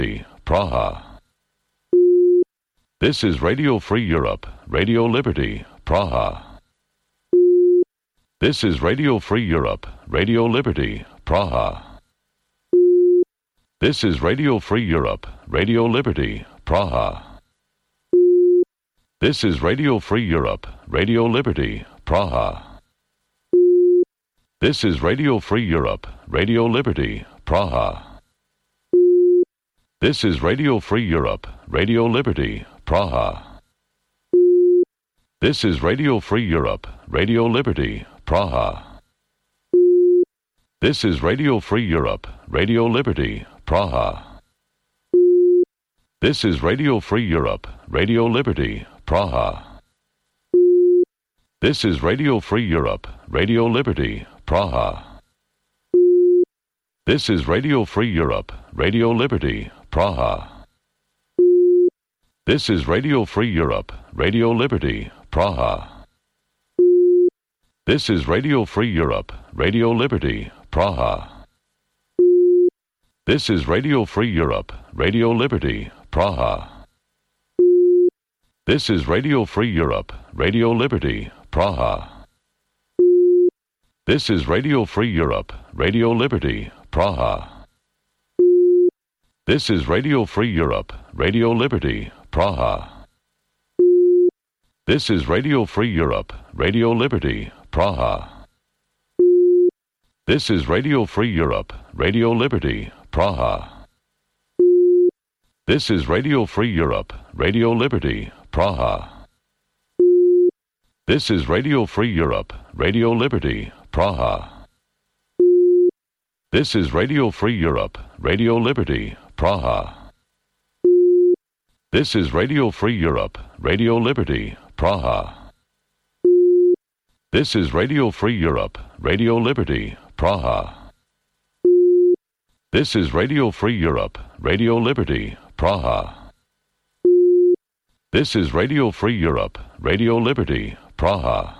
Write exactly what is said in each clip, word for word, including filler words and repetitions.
Praha. This is Radio Free Europe, Radio Liberty, Praha. This is Radio Free Europe, Radio Liberty, Praha. This is Radio Free Europe, Radio Liberty, Praha. This is Radio Free Europe, Radio Liberty, Praha. This is Radio Free Europe, Radio Liberty, Praha. This is Radio Free Europe, Radio Liberty, Praha. This is Radio Free Europe, Radio Liberty, Praha. This is Radio Free Europe, Radio Liberty, Praha. This is Radio Free Europe, Radio Liberty, Praha. This is Radio Free Europe, Radio Liberty, Praha. This is Radio Free Europe, Radio Liberty, Praha. This is Radio Free Europe, Radio Liberty, Praha. This is Radio Free Europe, Radio Liberty, Praha. This is Radio Free Europe, Radio Liberty, Praha. This is Radio Free Europe, Radio Liberty, Praha. This is Radio Free Europe, Radio Liberty, Praha. This is Radio Free Europe, Radio Liberty, Praha. This is Radio Free Europe, Radio Liberty, Praha. This is Radio Free Europe, Radio Liberty, Praha. This is Radio Free Europe, Radio Liberty, Praha. This is Radio Free Europe, Radio Liberty, Praha. This is Radio Free Europe, Radio Liberty, Praha. This is Radio Free Europe, Radio Liberty, Praha. This is Radio Free Europe, Radio Liberty, Praha. This is Radio Free Europe, Radio Liberty, Praha. This is Radio Free Europe, Radio Liberty, Praha.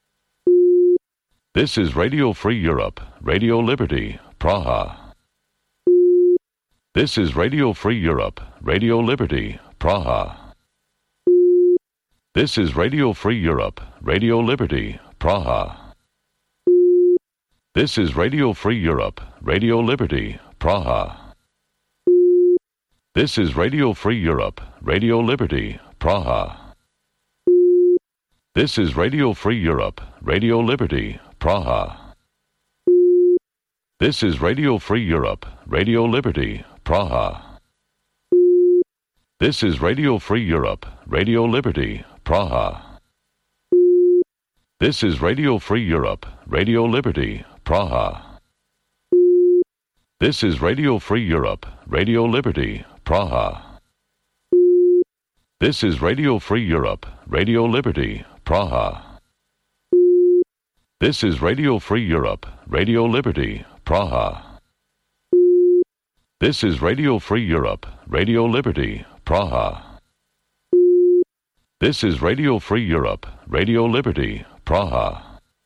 This is Radio Free Europe, Radio Liberty, Praha. This is Radio Free Europe, Radio Liberty, Praha. This is Radio Free Europe, Radio Liberty, Praha. This is Radio Free Europe, Radio Liberty, Praha. This is Radio Free Europe, Radio Liberty, Praha. This is Radio Free Europe, Radio Liberty, Praha. This is Radio Free Europe, Radio Liberty, Praha. This is Radio Free Europe, Radio Liberty, Praha. This is Radio Free Europe, Radio Liberty, Praha. This is Radio Free Europe, Radio Liberty, Praha. This is Radio Free Europe, Radio Liberty, Praha. This is Radio Free Europe, Radio Liberty, Praha. This is Radio Free Europe, Radio Liberty, Praha. This is Radio Free Europe, Radio Liberty, Praha.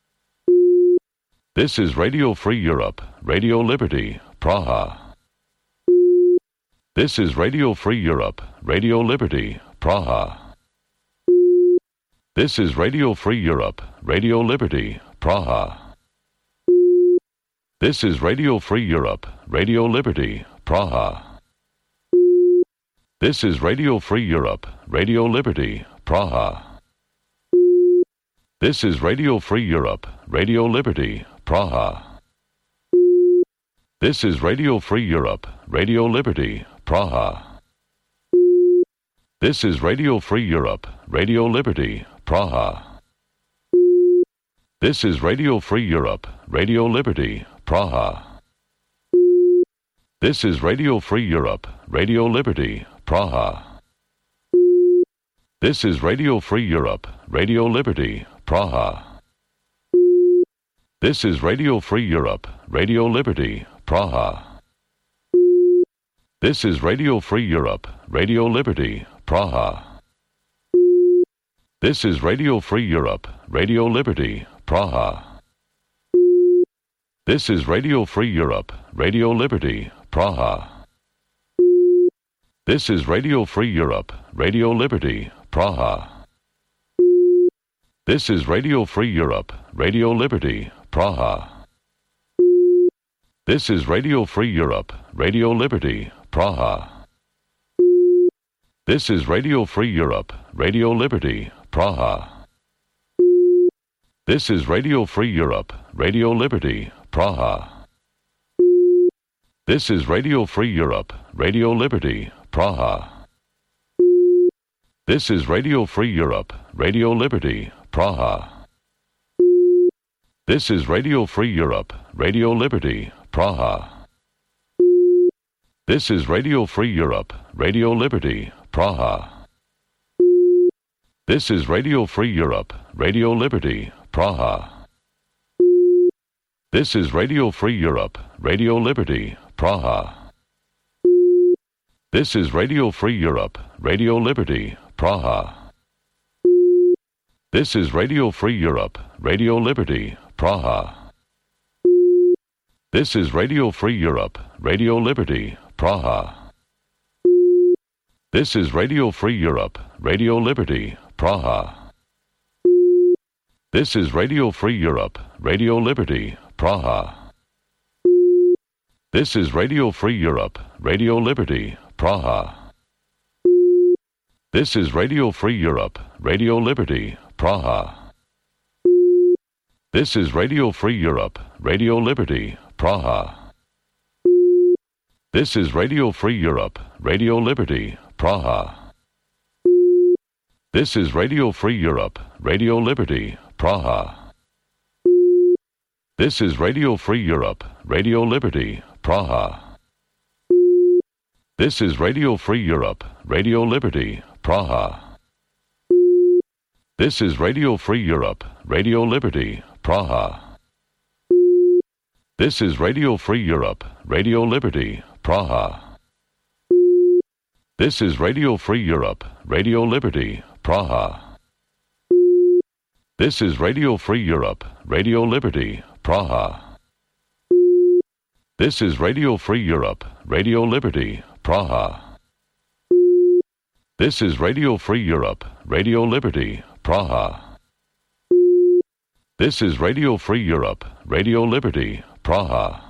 This is Radio Free Europe, Radio Liberty, Praha. This is Radio Free Europe, Radio Liberty, Praha. This is Radio Free Europe, Radio Liberty, Praha. This is Radio Free Europe, Radio Liberty, Praha. This is Radio Free Europe, Radio Liberty, Praha. This is Radio Free Europe, Radio Liberty, Praha. This is Radio Free Europe, Radio Liberty, Praha. This is Radio Free Europe, Radio Liberty, Praha. This is Radio Free Europe, Radio Liberty, Praha. This is Radio Free Europe, Radio Liberty, Praha. This is Radio Free Europe, Radio Liberty, Praha. This is Radio Free Europe, Radio Liberty, Praha. This is Radio Free Europe, Radio Liberty, Praha. This is Radio Free Europe, Radio Liberty, Praha. This is Radio Free Europe, Radio Liberty, Praha. This is Radio Free Europe, Radio Liberty, Praha. This is Radio Free Europe, Radio Liberty, Praha. This is Radio Free Europe, Radio Liberty, Praha. This is Radio Free Europe, Radio Liberty, Praha. This is Radio Free Europe, Radio Liberty, Praha. This is Radio Free Europe, Radio Liberty, Praha. This is Radio Free Europe, Radio Liberty, Praha. This is Radio Free Europe, Radio Liberty, Praha. This is Radio Free Europe, Radio Liberty, Praha. This is Radio Free Europe, Radio Liberty, Praha. This is Radio Free Europe, Radio Liberty, Praha. This is Radio Free Europe, Radio Liberty, Praha. This is Radio Free Europe, Radio Liberty, Praha. This is Radio Free Europe, Radio Liberty, Praha. This is Radio Free Europe, Radio Liberty, Praha. This is Radio Free Europe, Radio Liberty, Praha. This is Radio Free Europe, Radio Liberty, Praha. This is Radio Free Europe, Radio Liberty, Praha. This is Radio Free Europe, Radio Liberty, Praha. This is Radio Free Europe, Radio Liberty, Praha. This is Radio Free Europe, Radio Liberty, Praha. This is Radio Free Europe, Radio Liberty, Praha. This is Radio Free Europe, Radio Liberty, Praha. This is Radio Free Europe, Radio Liberty, Praha. This is Radio Free Europe, Radio Liberty, Praha. This is Radio Free Europe, Radio Liberty, Praha. This is Radio Free Europe, Radio Liberty, Praha. This is Radio Free Europe, Radio Liberty, Praha. This is Radio Free Europe, Radio Liberty, Praha. This is Radio Free Europe, Radio Liberty, Praha.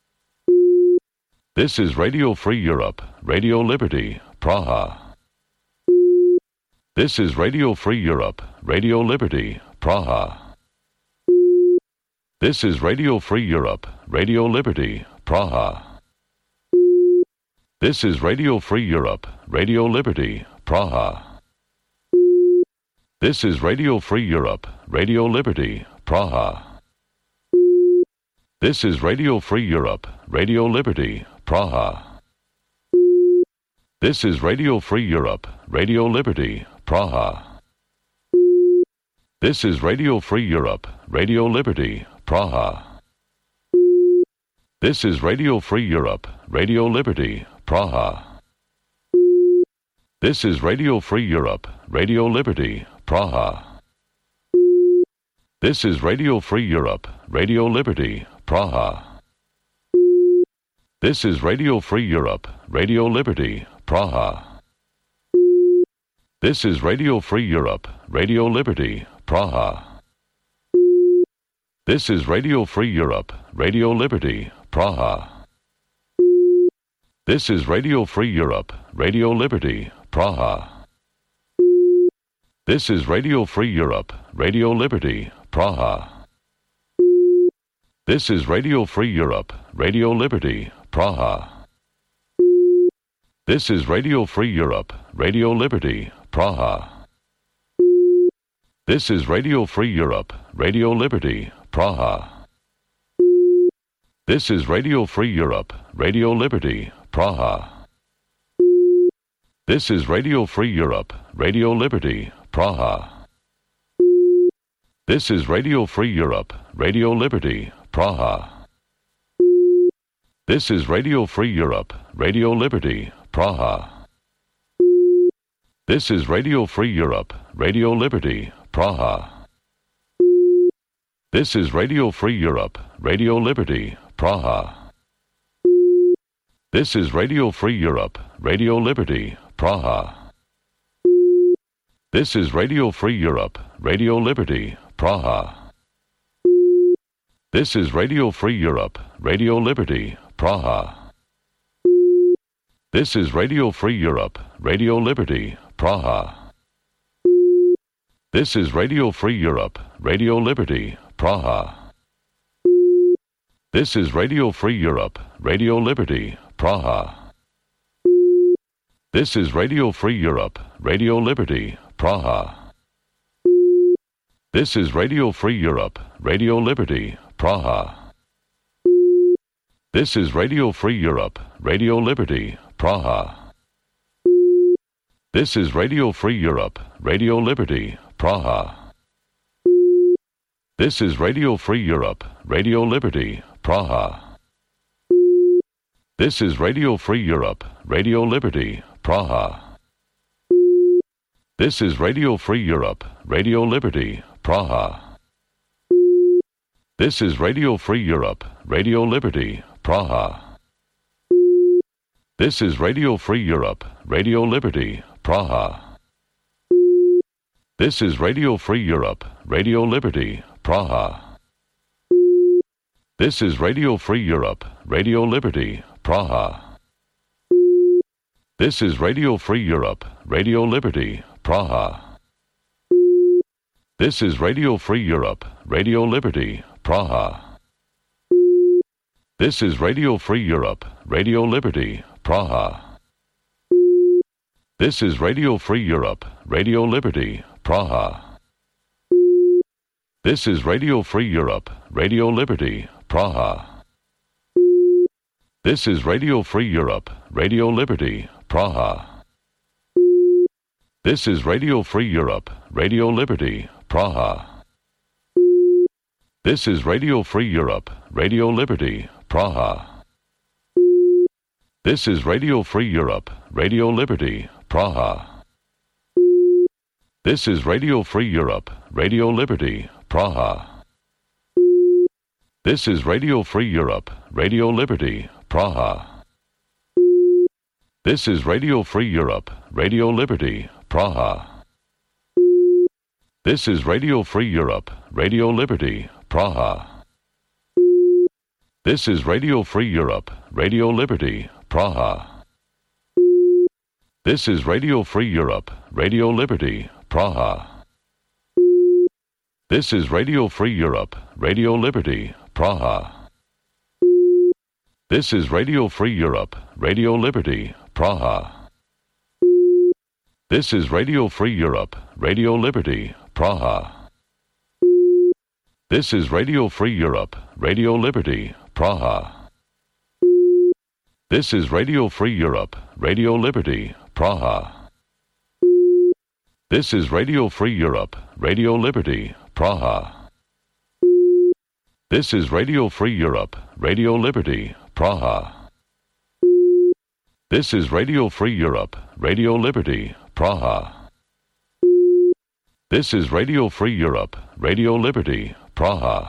This is Radio Free Europe, Radio Liberty, Praha. This is Radio Free Europe, Radio Liberty, Praha. This is Radio Free Europe, Radio Liberty, Praha. This is Radio Free Europe, Radio Liberty, Praha. This is Radio Free Europe, Radio Liberty, Praha. This is Radio Free Europe, Radio Liberty, Praha. This is Radio Free Europe, Radio Liberty, Praha. This is Radio Free Europe, Radio Liberty, Praha. This is Radio Free Europe, Radio Liberty, Praha. This is Radio Free Europe, Radio Liberty, Praha. This is Radio Free Europe, Radio Liberty, Praha. This is Radio Free Europe, Radio Liberty, Praha. This is Radio Free Europe, Radio Liberty, Praha. This is Radio Free Europe, Radio Liberty, Praha. This is Radio Free Europe, Radio Liberty, Praha. This is Radio Free Europe, Radio Liberty, Praha. This is Radio Free Europe, Radio Liberty, Praha. This is Radio Free Europe, Radio Liberty, Praha. This is Radio Free Europe, Radio Liberty, Praha. This is Radio Free Europe, Radio Liberty, Praha. This is Radio Free Europe, Radio Liberty, Praha. This is Radio Free Europe, Radio Liberty, Praha. This is Radio Free Europe, Radio Liberty, Praha. This is Radio Free Europe, Radio Liberty, Praha. This is Radio Free Europe, Radio Liberty, Praha. This is Radio Free Europe, Radio Liberty, Praha. This is Radio Free Europe, Radio Liberty, Praha. This is Radio Free Europe, Radio Liberty, Praha. This is Radio Free Europe, Radio Liberty, Praha. This is Radio Free Europe, Radio Liberty, Praha. This is Radio Free Europe, Radio Liberty, Praha. This is Radio Free Europe, Radio Liberty, Praha. This is Radio Free Europe, Radio Liberty, Praha. This is Radio Free Europe, Radio Liberty, Praha. This is Radio Free Europe, Radio Liberty, Praha. This is Radio Free Europe, Radio Liberty, Praha. This is Radio Free Europe, Radio Liberty, Praha. This is Radio Free Europe, Radio Liberty, Praha. This is Radio Free Europe, Radio Liberty, Praha. This is Radio Free Europe, Radio Liberty, Praha. This is Radio Free Europe, Radio Liberty, Praha. This is Radio Free Europe, Radio Liberty, Praha. This is Radio Free Europe, Radio Liberty, Praha. This is Radio Free Europe, Radio Liberty, Praha. This is Radio Free Europe, Radio Liberty, Praha. This is Radio Free Europe, Radio Liberty, Praha. This is Radio Free Europe, Radio Liberty, Praha. This is Radio Free Europe, Radio Liberty, Praha. This is Radio Free Europe, Radio Liberty, Praha. This is Radio Free Europe, Radio Liberty, Praha. This is Radio Free Europe, Radio Liberty, Praha. This is Radio Free Europe, Radio Liberty, Praha. This is Radio Free Europe, Radio Liberty, Praha. This is Radio Free Europe, Radio Liberty, Praha. This is Radio Free Europe, Radio Liberty, Praha. This is Radio Free Europe, Radio Liberty, Praha. This is Radio Free Europe, Radio Liberty, Praha. This is Radio Free Europe, Radio Liberty, Praha. This is Radio Free Europe, Radio Liberty, Praha. This is Radio Free Europe, Radio Liberty, Praha. This is Radio Free Europe, Radio Liberty, Praha. This is Radio Free Europe, Radio Liberty, Praha. This is Radio Free Europe, Radio Liberty, Praha. This is Radio Free Europe, Radio Liberty, Praha. This is Radio Free Europe, Radio Liberty, Praha. This is Radio Free Europe, Radio Liberty, Praha.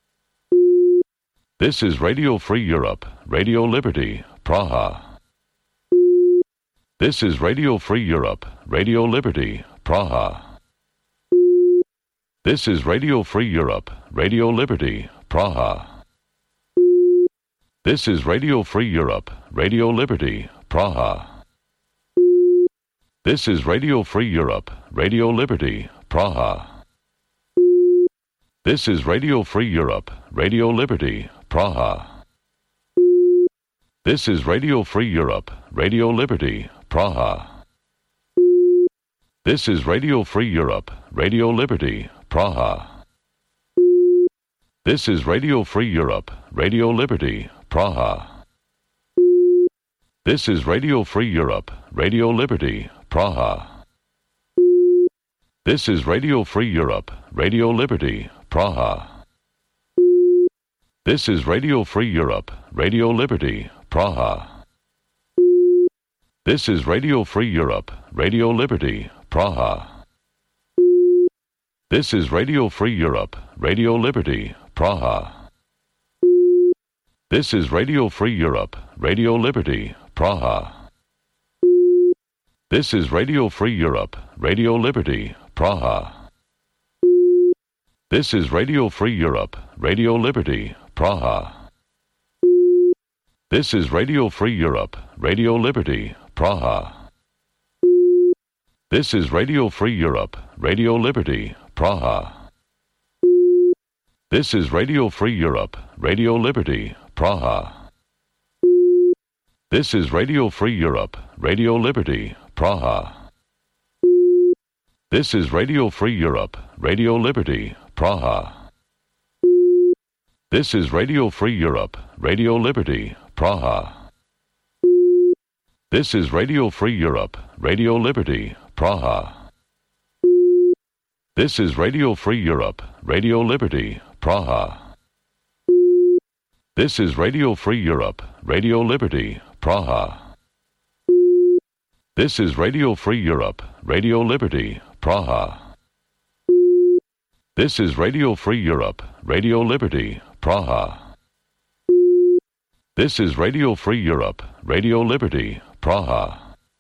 This is Radio Free Europe, Radio Liberty, Praha. This is Radio Free Europe, Radio Liberty, Praha. This is Radio Free Europe, Radio Liberty, Praha. This is Radio Free Europe, Radio Liberty, Praha. This is Radio Free Europe, Radio Liberty, Praha. This is Radio Free Europe, Radio Liberty, Praha. This is Radio Free Europe, Radio Liberty, Praha. This is Radio Free Europe, Radio Liberty, Praha. This is Radio Free Europe, Radio Liberty, Praha. This is Radio Free Europe, Radio Liberty, Praha. This is Radio Free Europe, Radio Liberty, Praha. This is Radio Free Europe, Radio Liberty, Praha. This is Radio Free Europe, Radio Liberty, Praha. This is Radio Free Europe, Radio Liberty, Praha. This is Radio Free Europe, Radio Liberty, Praha. This is Radio Free Europe, Radio Liberty, Praha. This is Radio Free Europe, Radio Liberty, Praha. This is Radio Free Europe, Radio Liberty, Praha. This is Radio Free Europe, Radio Liberty, Praha. This is Radio Free Europe, Radio Liberty, Praha. This is Radio Free Europe, Radio Liberty, Praha. This is Radio Free Europe, Radio Liberty, Praha. This is Radio Free Europe, Radio Liberty, Praha. This is Radio Free Europe, Radio Liberty, Praha. This is Radio Free Europe, Radio Liberty, Praha. This is Radio Free Europe, Radio Liberty, Praha. This is Radio Free Europe, Radio Liberty, Praha. This is Radio Free Europe, Radio Liberty, Praha. This is Radio Free Europe, Radio Liberty, Praha.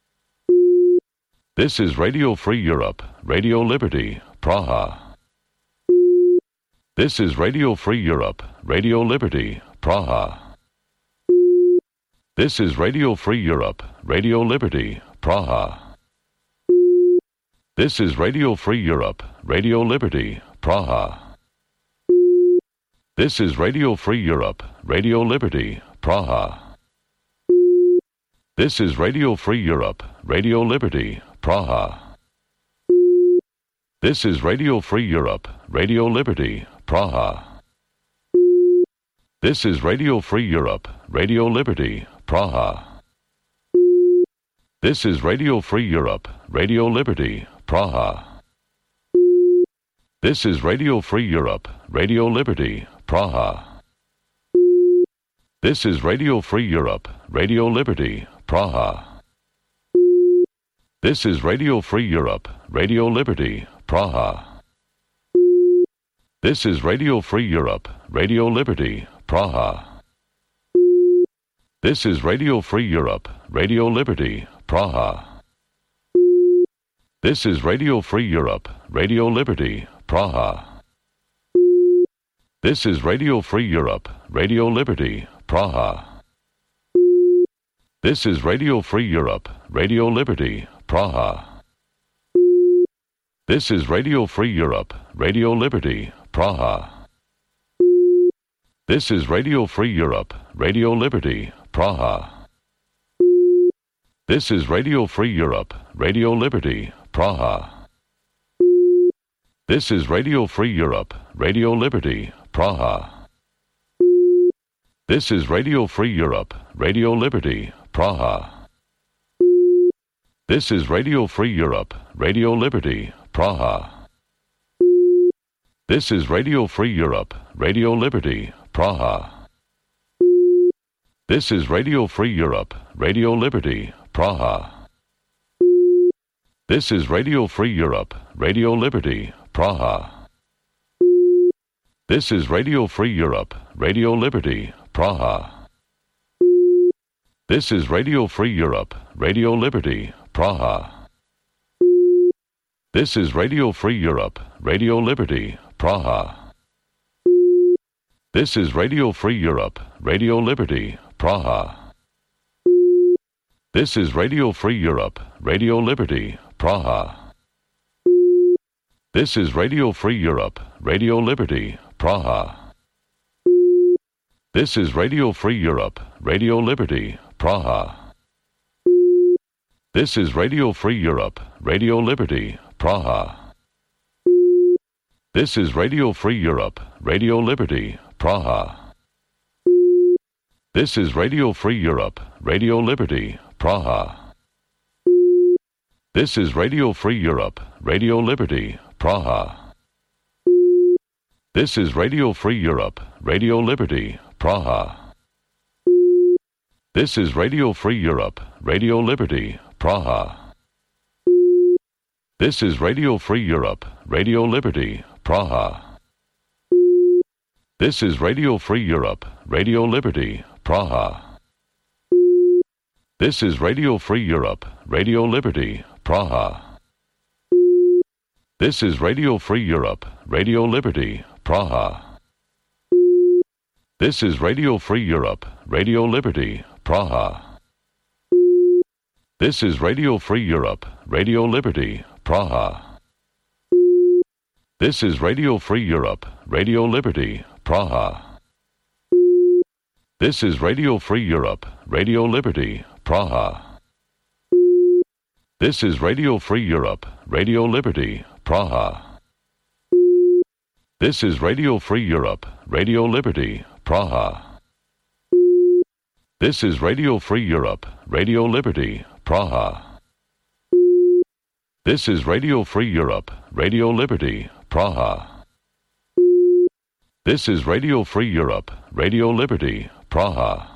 This is Radio Free Europe, Radio Liberty, Praha. This is Radio Free Europe, Radio Liberty, Praha. This is Radio Free Europe, Radio Liberty, Praha. This is Radio Free Europe, Radio Liberty, Praha. This is Radio Free Europe, Radio Liberty, Praha. This is Radio Free Europe, Radio Liberty, Praha. This is Radio Free Europe, Radio Liberty, Praha. This is Radio Free Europe, Radio Liberty, Praha. This is Radio Free Europe, Radio Liberty, Praha. This is Radio Free Europe, Radio Liberty, Praha. This is Radio Free Europe, Radio Liberty, Praha. This is Radio Free Europe, Radio Liberty, Praha. This is Radio Free Europe, Radio Liberty, Praha. This is Radio Free Europe, Radio Liberty, Praha. This is Radio Free Europe, Radio Liberty, Praha. This is Radio Free Europe, Radio Liberty, Praha. This is Radio Free Europe, Radio Liberty, Praha. This is Radio Free Europe, Radio Liberty, Praha. This is Radio Free Europe, Radio Liberty, Praha. This is Radio Free Europe, Radio Liberty, Praha. This is Radio Free Europe, Radio Liberty, Praha. This is Radio Free Europe, Radio Liberty, Praha. This is Radio Free Europe, Radio Liberty, Praha. This is Radio Free Europe, Radio Liberty, Praha. This is Radio Free Europe, Radio Liberty, Praha. This is Radio Free Europe, Radio Liberty, Praha. This is Radio Free Europe, Radio Liberty, Praha. This is Radio Free Europe, Radio Liberty, Praha. This is Radio Free Europe, Radio Liberty, Praha. This is Radio Free Europe, Radio Liberty, Praha. This is Radio Free Europe, Radio Liberty, Praha. This is Radio Free Europe, Radio Liberty, Praha. This is Radio Free Europe, Radio Liberty, Praha. This is Radio Free Europe, Radio Liberty, Praha. This is Radio Free Europe, Radio Liberty, Praha. This is Radio Free Europe, Radio Liberty, Praha. This is Radio Free Europe, Radio Liberty, Praha. This is Radio Free Europe, Radio Liberty, Praha. This is Radio Free Europe, Radio Liberty, Praha. This is Radio Free Europe, Radio Liberty, Praha. This is Radio Free Europe, Radio Liberty, Praha. This is Radio Free Europe, Radio Liberty, Praha. This is Radio Free Europe, Radio Liberty, Praha. This is Radio Free Europe, Radio Liberty, Praha. This is Radio Free Europe, Radio Liberty, Praha. This is Radio Free Europe, Radio Liberty, Praha. This is Radio Free Europe, Radio Liberty, Praha. This is Radio Free Europe, Radio Liberty, Praha. This is Radio Free Europe, Radio Liberty, Praha. This is Radio Free Europe, Radio Liberty, Praha. This is Radio Free Europe, Radio Liberty, Praha. This is Radio Free Europe, Radio Liberty, Praha.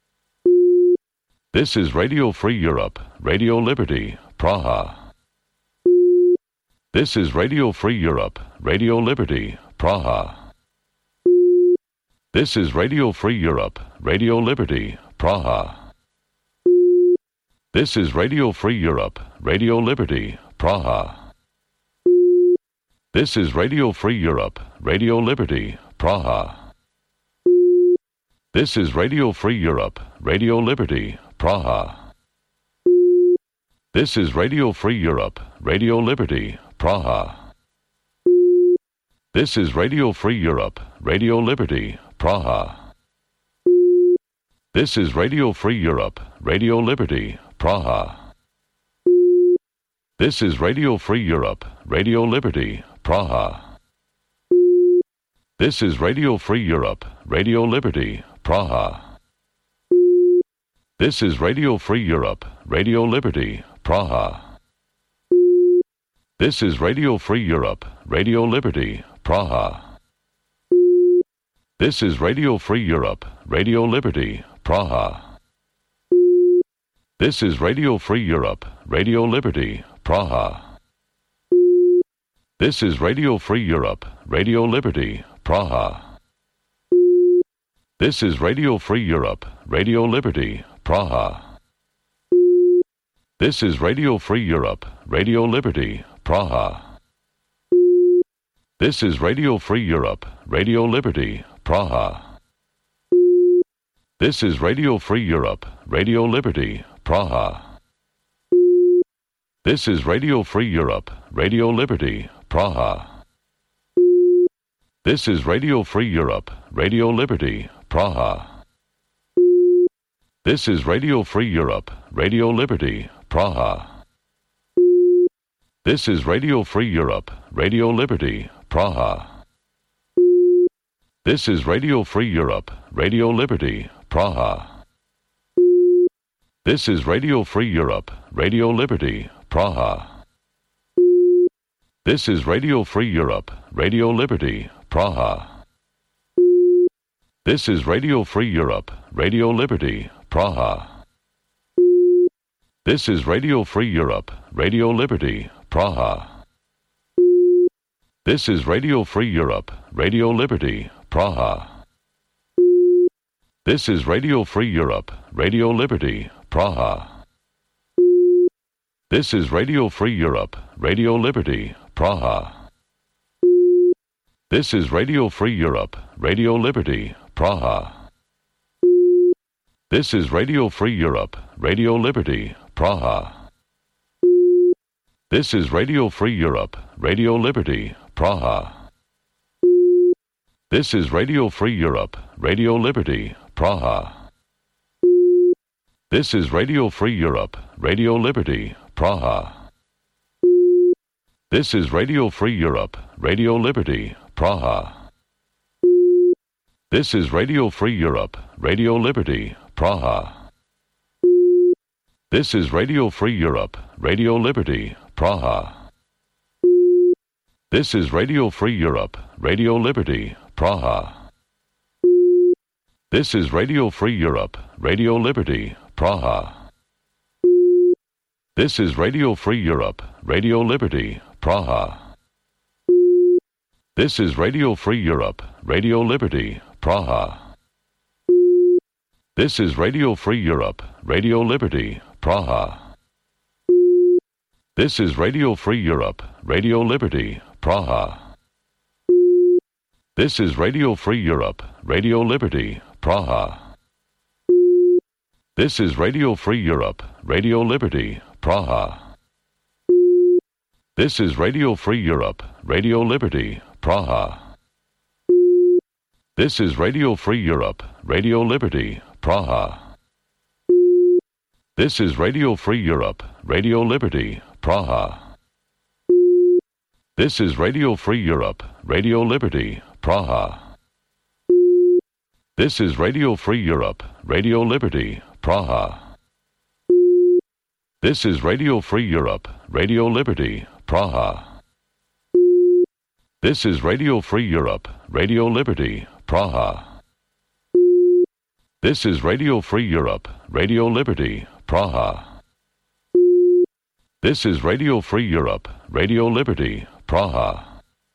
This is Radio Free Europe, Radio Liberty, Praha. This is Radio Free Europe, Radio Liberty, Praha. This is Radio Free Europe, Radio Liberty, Praha. This is Radio Free Europe, Radio Liberty, Praha. This is Radio Free Europe, Radio Liberty, Praha. This is Radio Free Europe, Radio Liberty, Praha. This is Radio Free Europe, Radio Liberty, Praha. This is Radio Free Europe, Radio Liberty, Praha. This is Radio Free Europe, Radio Liberty, Praha. This is Radio Free Europe, Radio Liberty, Praha. This is Radio Free Europe, Radio Liberty, Praha. This is Radio Free Europe, Radio Liberty, Praha. This is Radio Free Europe, Radio Liberty, Praha. This is Radio Free Europe, Radio Liberty, Praha. This is Radio Free Europe, Radio Liberty, Praha. This is Radio Free Europe, Radio Liberty, Praha. This is Radio Free Europe, Radio Liberty, Praha. This is Radio Free Europe, Radio Liberty, Praha. This is Radio Free Europe, Radio Liberty, Praha. This is Radio Free Europe, Radio Liberty, Praha. This is Radio Free Europe, Radio Liberty, Praha. This is Radio Free Europe, Radio Liberty, Praha. This is Radio Free Europe, Radio Liberty, Praha. This is Radio Free Europe, Radio Liberty, Praha. This is Radio Free Europe, Radio Liberty, Praha. This is Radio Free Europe, Radio Liberty, Praha. This is Radio Free Europe, Radio Liberty, Praha. This is Radio Free Europe, Radio Liberty, Praha. This is Radio Free Europe, Radio Liberty, Praha. This is Radio Free Europe, Radio Liberty, Praha. This is Radio Free Europe, Radio Liberty, Praha. This is Radio Free Europe, Radio Liberty, Praha. This is Radio Free Europe, Radio Liberty, Praha. This is Radio Free Europe, Radio Liberty, Praha. This is Radio Free Europe, Radio Liberty, Praha. This is Radio Free Europe, Radio Liberty, Praha. This is Radio Free Europe, Radio Liberty, Praha. This is Radio Free Europe, Radio Liberty, Praha. This is Radio Free Europe, Radio Liberty, Praha. This is Radio Free Europe, Radio Liberty, Praha. This is Radio Free Europe, Radio Liberty, Praha. This is Radio Free Europe, Radio Liberty, Praha. This is Radio Free Europe, Radio Liberty, Praha. This is Radio Free Europe, Radio Liberty, Praha. This is Radio Free Europe, Radio Liberty, Praha. This is Radio Free Europe, Radio Liberty, Praha. This is Radio Free Europe, Radio Liberty, Praha. This is Radio Free Europe, Radio Liberty, Praha. This is Radio Free Europe, Radio Liberty, Praha. This is Radio Free Europe, Radio Liberty, Praha. This is Radio Free Europe, Radio Liberty, Praha. This is Radio Free Europe, Radio Liberty, Praha. This is Radio Free Europe, Radio Liberty, Praha. This is Radio Free Europe, Radio Liberty, Praha. This is Radio Free Europe, Radio Liberty, Praha. This is Radio Free Europe, Radio Liberty, Praha. This is Radio Free Europe, Radio Liberty, Praha.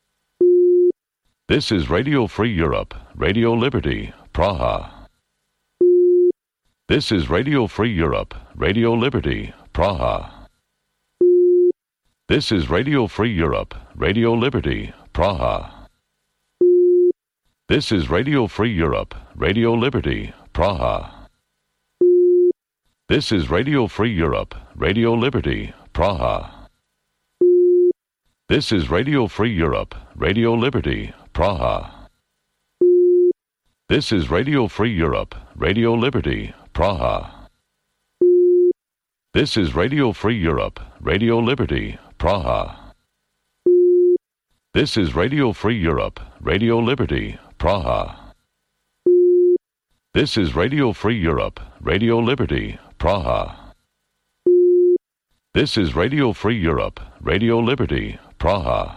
This is Radio Free Europe, Radio Liberty, Praha. This is Radio Free Europe, Radio Liberty, Praha. This is Radio Free Europe, Radio Liberty, Praha. This is Radio Free Europe, Radio Liberty, Praha. This is Radio Free Europe, Radio Liberty, Praha. This is Radio Free Europe, Radio Liberty, Praha. This is Radio Free Europe, Radio Liberty, Praha. This is Radio Free Europe, Radio Liberty, Praha. This is Radio Free Europe, Radio Liberty, Praha. This is Radio Free Europe, Radio Liberty, Praha. This is Radio Free Europe, Radio Liberty, Praha.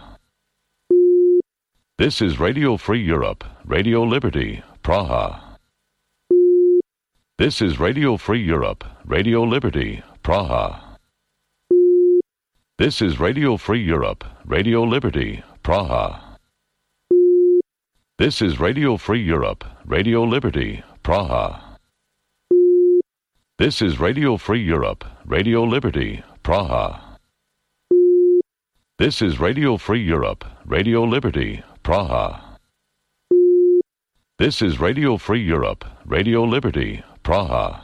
This is Radio Free Europe, Radio Liberty, Praha. This is Radio Free Europe, Radio Liberty, Praha. This is Radio Free Europe, Radio Liberty, Praha. This is Radio Free Europe, Radio Liberty, Praha. This is Radio Free Europe, Radio Liberty, Praha. This is Radio Free Europe, Radio Liberty, Praha. This is Radio Free Europe, Radio Liberty, Praha.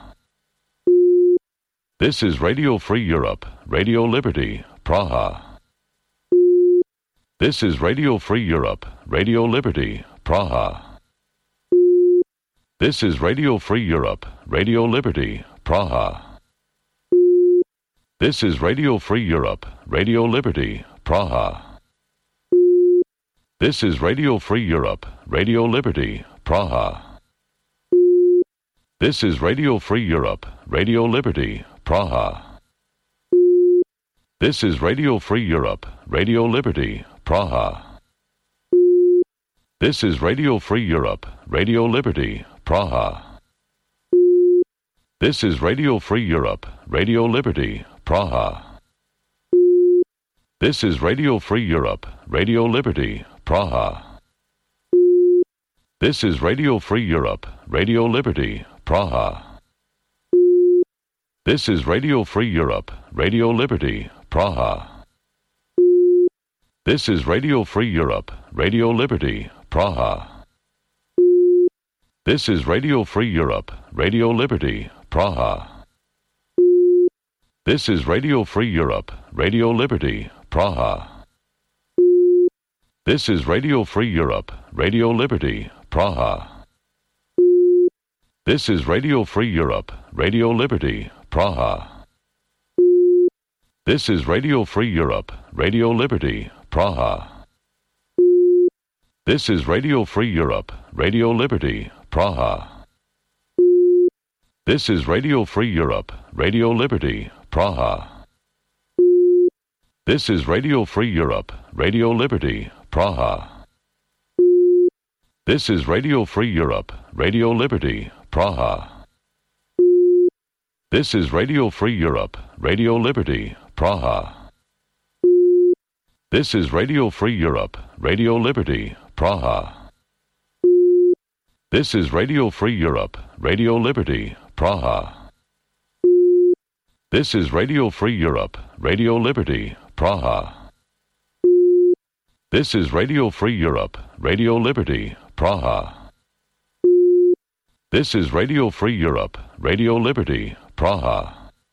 This is Radio Free Europe, Radio Liberty, Praha. This is Radio Free Europe, Radio Liberty, Praha. This is Radio Free Europe, Radio Liberty, Praha. This is Radio Free Europe, Radio Liberty, Praha. This is Radio Free Europe, Radio Liberty, Praha. This is Radio Free Europe, Radio Liberty, Praha. This is Radio Free Europe, Radio Liberty, Praha. This is Radio Free Europe, Radio Liberty, Praha. This is Radio Free Europe, Radio Liberty, Praha. This is Radio Free Europe, Radio Liberty, Praha. This is Radio Free Europe, Radio Liberty, Praha. This is Radio Free Europe, Radio Liberty, Praha. This is Radio Free Europe, Radio Liberty, Praha. This is Radio Free Europe, Radio Liberty, Praha. This is Radio Free Europe, Radio Liberty, Praha. This is Radio Free Europe, Radio Liberty, Praha. This is Radio Free Europe, Radio Liberty, Praha. This is Radio Free Europe, Radio Liberty, Praha. This is Radio Free Europe, Radio Liberty, Praha. This is Radio Free Europe, Radio Liberty, Praha. This is Radio Free Europe, Radio Liberty, Praha. This is Radio Free Europe, Radio Liberty, Praha. This is Radio Free Europe, Radio Liberty, Praha. This is Radio Free Europe, Radio Liberty, Praha. This is Radio Free Europe, Radio Liberty, Praha. This is Radio Free Europe, Radio Liberty, Praha. This is Radio Free Europe, Radio Liberty, Praha. This is Radio Free Europe, Radio Liberty, Praha.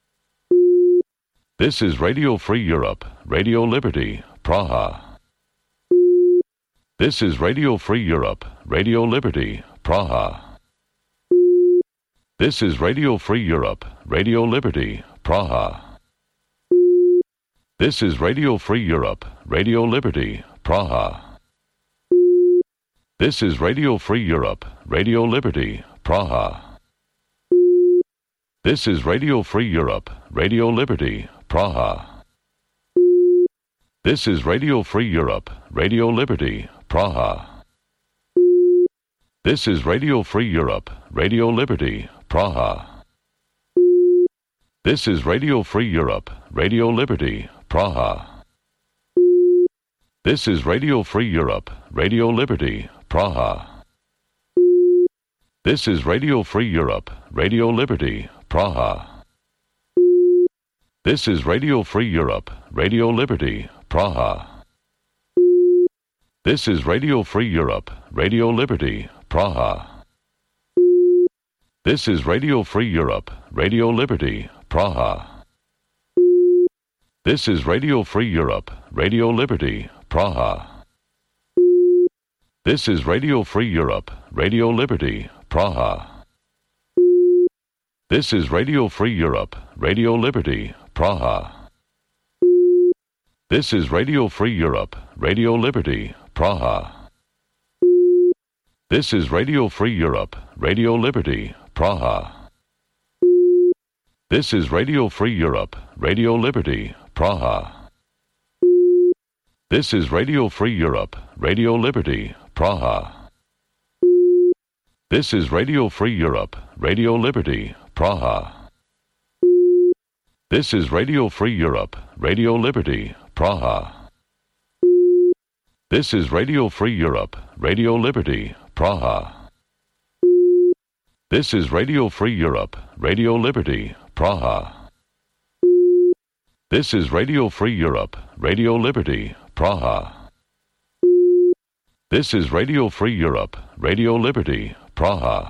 This is Radio Free Europe, Radio Liberty, Praha. This is Radio Free Europe, Radio Liberty, Praha. This is Radio Free Europe, Radio Liberty, Praha. This is Radio Free Europe, Radio Liberty, Praha. This is Radio Free Europe, Radio Liberty, Praha. This is Radio Free Europe, Radio Liberty, Praha. This is Radio Free Europe, Radio Liberty, Praha. This is Radio Free Europe, Radio Liberty, Praha. This is Radio Free Europe, Radio Liberty, Praha. This is Radio Free Europe, Radio Liberty, Praha. This is Radio Free Europe, Radio Liberty, Praha. This is Radio Free Europe, Radio Liberty, Praha. This is Radio Free Europe, Radio Liberty, Praha. This is Radio Free Europe, Radio Liberty, Praha. This is Radio Free Europe, Radio Liberty, Praha. This is Radio Free Europe, Radio Liberty, Praha. This is Radio Free Europe, Radio Liberty, Praha. This is Radio Free Europe, Radio Liberty, Praha. This is Radio Free Europe, Radio Liberty, Praha. This is Radio Free Europe, Radio Liberty, Praha. This is Radio Free Europe, Radio Liberty, Praha. This is Radio Free Europe, Radio Liberty, Praha. This is Radio Free Europe, Radio Liberty, Praha. This is Radio Free Europe, Radio Liberty, Praha. This is Radio Free Europe, Radio Liberty, Praha. This is Radio Free Europe, Radio Liberty, Praha. This is Radio Free Europe, Radio Liberty, Praha.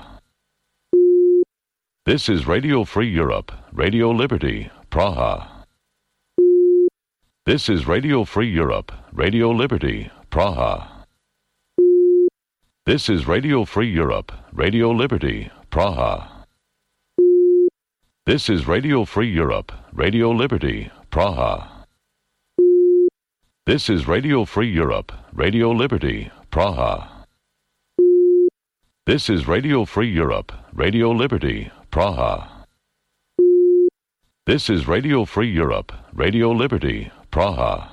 This is Radio Free Europe, Radio Liberty, Praha. This is Radio Free Europe, Radio Liberty, Praha. This is Radio Free Europe, Radio Liberty, Praha. This is Radio Free Europe, Radio Liberty, Praha. This is Radio Free Europe, Radio Liberty, Praha. This is Radio Free Europe, Radio Liberty, Praha. This is Radio Free Europe, Radio Liberty, Praha.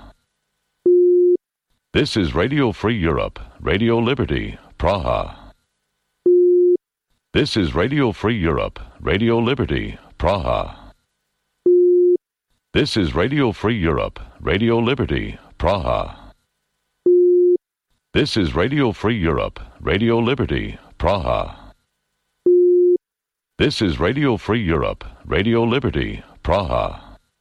This is Radio Free Europe, Radio Liberty, Praha. This is Radio Free Europe, Radio Liberty, Praha. This is Radio Free Europe, Radio Liberty, Praha. This is Radio Free Europe, Radio Liberty, Praha. This is Radio Free Europe, Radio Liberty, Praha.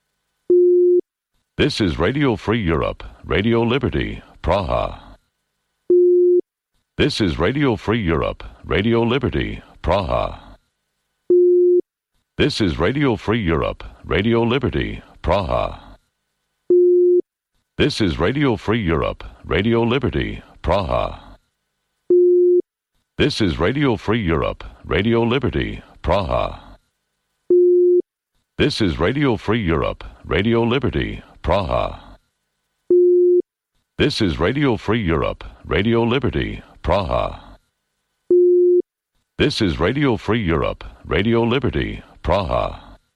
This is Radio Free Europe, Radio Liberty, Praha. This is Radio Free Europe, Radio Liberty, Praha. This is Radio Free Europe, Radio Liberty, Praha. This is Radio Free Europe, Radio Liberty, Praha. This is Radio Free Europe, Radio Liberty, Praha. This is Radio Free Europe, Radio Liberty, Praha. This is Radio Free Europe, Radio Liberty, Praha. This is Radio Free Europe, Radio Liberty, Praha.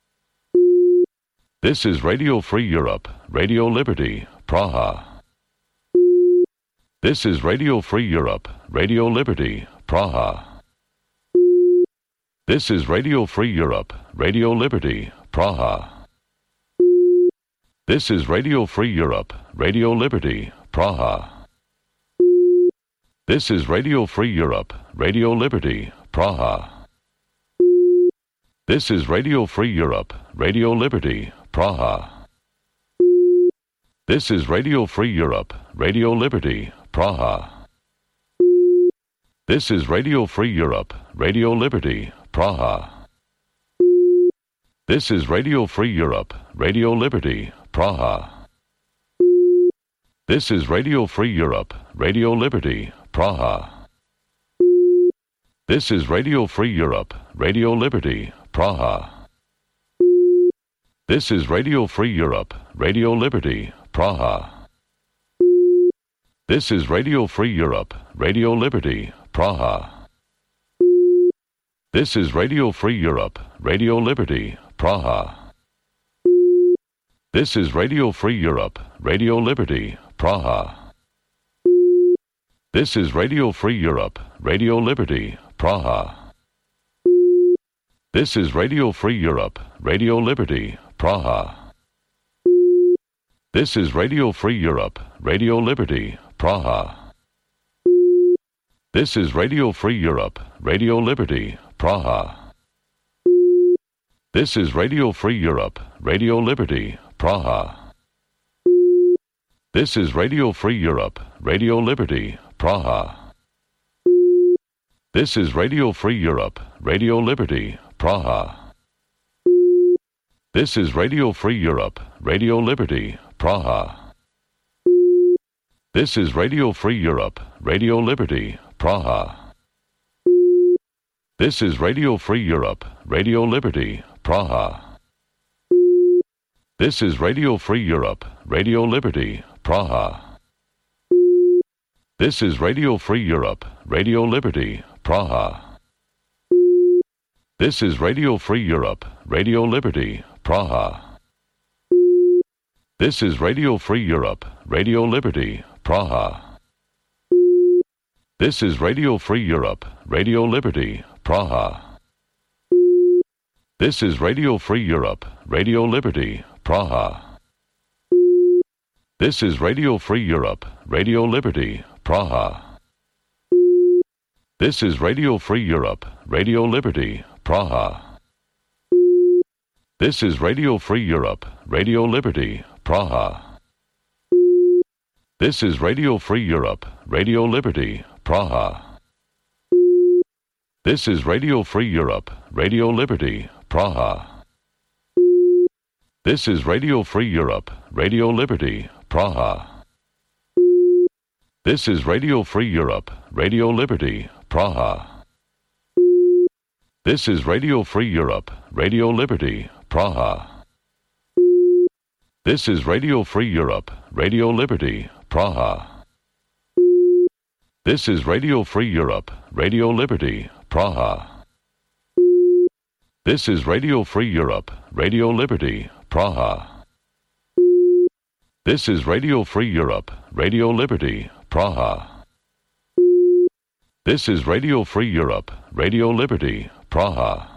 This is Radio Free Europe, Radio Liberty, Praha. This is Radio Free Europe, Radio Liberty, Praha. This is Radio Free Europe, Radio Liberty, Praha. This is Radio Free Europe, Radio Liberty, Praha. This is Radio Free Europe, Radio Liberty, Praha. This is Radio Free Europe, Radio Liberty, Praha. This is Radio Free Europe, Radio Liberty, Praha. This is Radio Free Europe, Radio Liberty, Praha. This is Radio Free Europe, Radio Liberty, Praha. This is Radio Free Europe, Radio Liberty, Praha. This is Radio Free Europe, Radio Liberty, Praha. This is Radio Free Europe, Radio Liberty, Praha. This is Radio Free Europe, Radio Liberty, Praha. This is Radio Free Europe, Radio Liberty, Praha. This is Radio Free Europe, Radio Liberty, Praha. This is Radio Free Europe, Radio Liberty, Praha. This is Radio Free Europe, Radio Liberty, Praha. This is Radio Free Europe, Radio Liberty, Praha. This is Radio Free Europe, Radio Liberty, Praha. This is Radio Free Europe, Radio Liberty, Praha. This is Radio Free Europe, Radio Liberty, Praha. This is Radio Free Europe, Radio Liberty, Praha. This is Radio Free Europe, Radio Liberty, Praha. This is Radio Free Europe, Radio Liberty, Praha. This is Radio Free Europe, Radio Liberty, Praha. This is Radio Free Europe, Radio Liberty, Praha. This is Radio Free Europe, Radio Liberty, Praha. This is Radio Free Europe, Radio Liberty, Praha. This is Radio Free Europe, Radio Liberty, Praha. This is Radio Free Europe, Radio Liberty, Praha. This is Radio Free Europe, Radio Liberty, Praha. This is Radio Free Europe, Radio Liberty, Praha. This is Radio Free Europe, Radio Liberty, Praha. This is Radio Free Europe, Radio Liberty, Praha. This is Radio Free Europe, Radio Liberty, Praha. This is Radio Free Europe, Radio Liberty, Praha. This is Radio Free Europe, Radio Liberty, Praha. This is Radio Free Europe, Radio Liberty, Praha. This is Radio Free Europe, Radio Liberty, Praha. This is Radio Free Europe, Radio Liberty, Praha. This is Radio Free Europe, Radio Liberty, Praha. This is Radio Free Europe, Radio Liberty, Praha. This is Radio Free Europe, Radio Liberty, Praha. This is Radio Free Europe, Radio Liberty, Praha.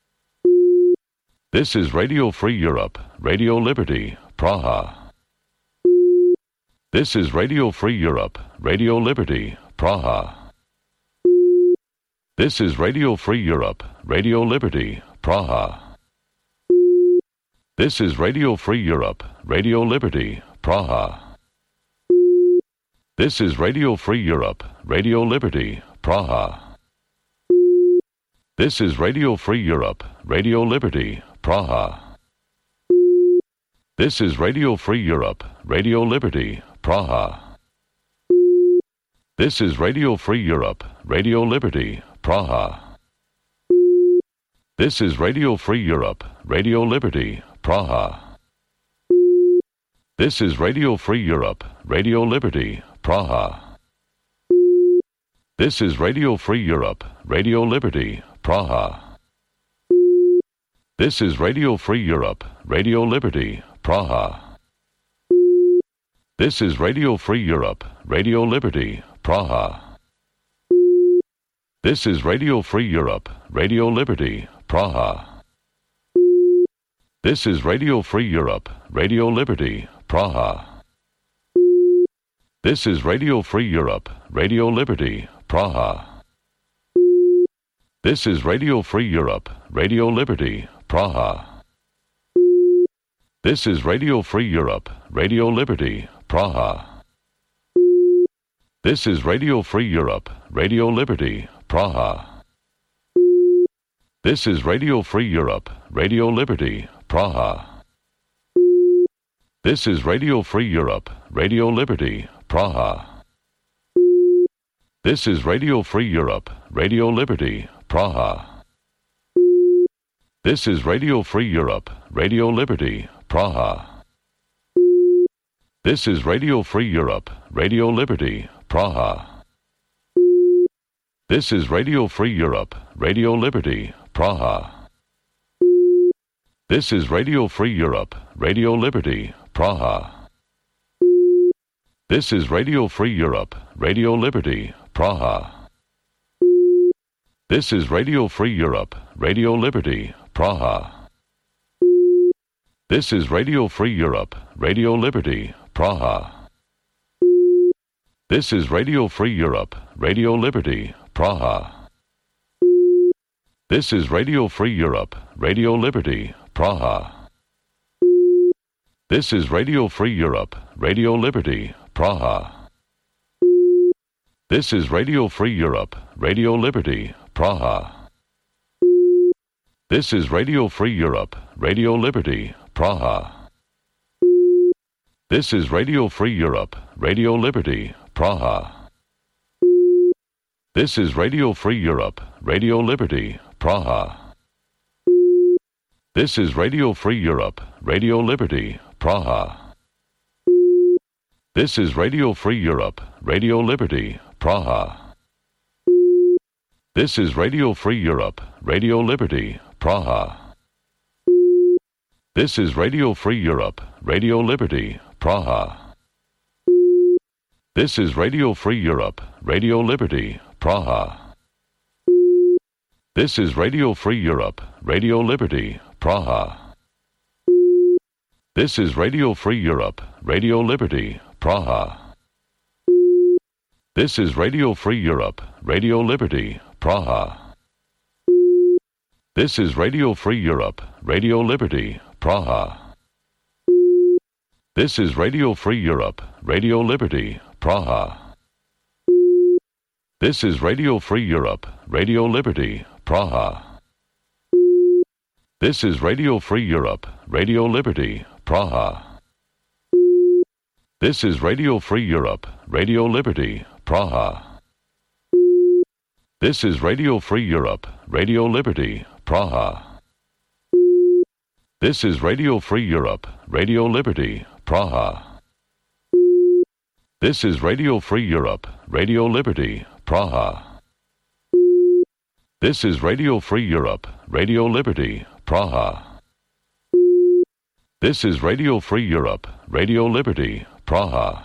This is Radio Free Europe, Radio Liberty, Praha. This is Radio Free Europe, Radio Liberty, Praha. This is Radio Free Europe, Radio Liberty, Praha. This is Radio Free Europe, Radio Liberty, Praha. This is Radio Free Europe, Radio Liberty, Praha. This is Radio Free Europe, Radio Liberty, Praha. This is Radio Free Europe, Radio Liberty, Praha. This is Radio Free Europe, Radio Liberty, Praha. This is Radio Free Europe, Radio Liberty, Praha. This is Radio Free Europe, Radio Liberty, Praha. This is Radio Free Europe, Radio Liberty, Praha. This is Radio Free Europe, Radio Liberty, Praha. This is Radio Free Europe, Radio Liberty, Praha. This is Radio Free Europe, Radio Liberty, Praha. This is Radio Free Europe, Radio Liberty, Praha. This is Radio Free Europe, Radio Liberty, Praha. This is Radio Free Europe, Radio Liberty, Praha. This is Radio Free Europe, Radio Liberty, Praha. This is Radio Free Europe, Radio Liberty, Praha. This is Radio Free Europe, Radio Liberty, Praha. This is Radio Free Europe, Radio Liberty, Praha. This is Radio Free Europe, Radio Liberty, Praha. This is Radio Free Europe, Radio Liberty, Praha. This is Radio Free Europe, Radio Liberty, Praha. This is Radio Free Europe, Radio Liberty, Praha. This is Radio Free Europe, Radio Liberty, Praha. This is Radio Free Europe, Radio Liberty, Praha. This is Radio Free Europe, Radio Liberty, Praha. This is Radio Free Europe, Radio Liberty, Praha. This is Radio Free Europe, Radio Liberty, Praha. This is Radio Free Europe, Radio Liberty, Praha. This is Radio Free Europe, Radio Liberty, Praha. This is Radio Free Europe, Radio Liberty, Praha. This is Radio Free Europe, Radio Liberty, Praha. This is Radio Free Europe, Radio Liberty, Praha. This is Radio Free Europe, Radio Liberty, Praha. This is Radio Free Europe, Radio Liberty, Praha. This is Radio Free Europe, Radio Liberty, Praha. This is Radio Free Europe, Radio Liberty, Praha. This is Radio Free Europe, Radio Liberty, Praha. This is Radio Free Europe, Radio Liberty, Praha. This is Radio Free Europe, Radio Liberty, Praha. This is Radio Free Europe, Radio Liberty, Praha. This is Radio Free Europe, Radio Liberty, Praha. This is Radio Free Europe, Radio Liberty, Praha. This is Radio Free Europe, Radio Liberty, Praha. This is Radio Free Europe, Radio Liberty, Praha. This is Radio Free Europe, Radio Liberty, Praha. This is Radio Free Europe, Radio Liberty, Praha. This is Radio Free Europe, Radio Liberty, Praha. This is Radio Free Europe, Radio Liberty, Praha. This is Radio Free Europe, Radio Liberty, Praha. This is Radio Free Europe, Radio Liberty, Praha. This is Radio Free Europe, Radio Liberty, Praha.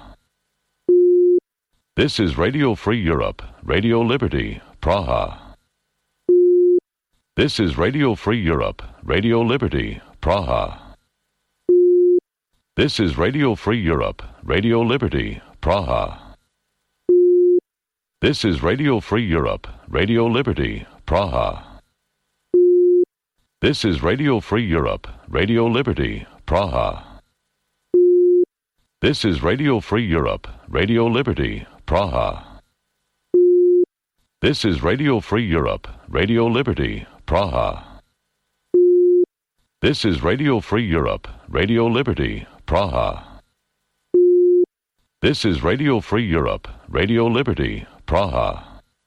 This is Radio Free Europe, Radio Liberty, Praha. This is Radio Free Europe, Radio Liberty, Praha. This is Radio Free Europe, Radio Liberty, Praha. This is Radio Free Europe, Radio Liberty, Praha. This is Radio Free Europe, Radio Liberty, Praha. This is Radio Free Europe, Radio Liberty, Praha. This is Radio Free Europe, Radio Liberty, Praha. This is Radio Free Europe, Radio Liberty, Praha. This is Radio Free Europe, Radio Liberty, Praha.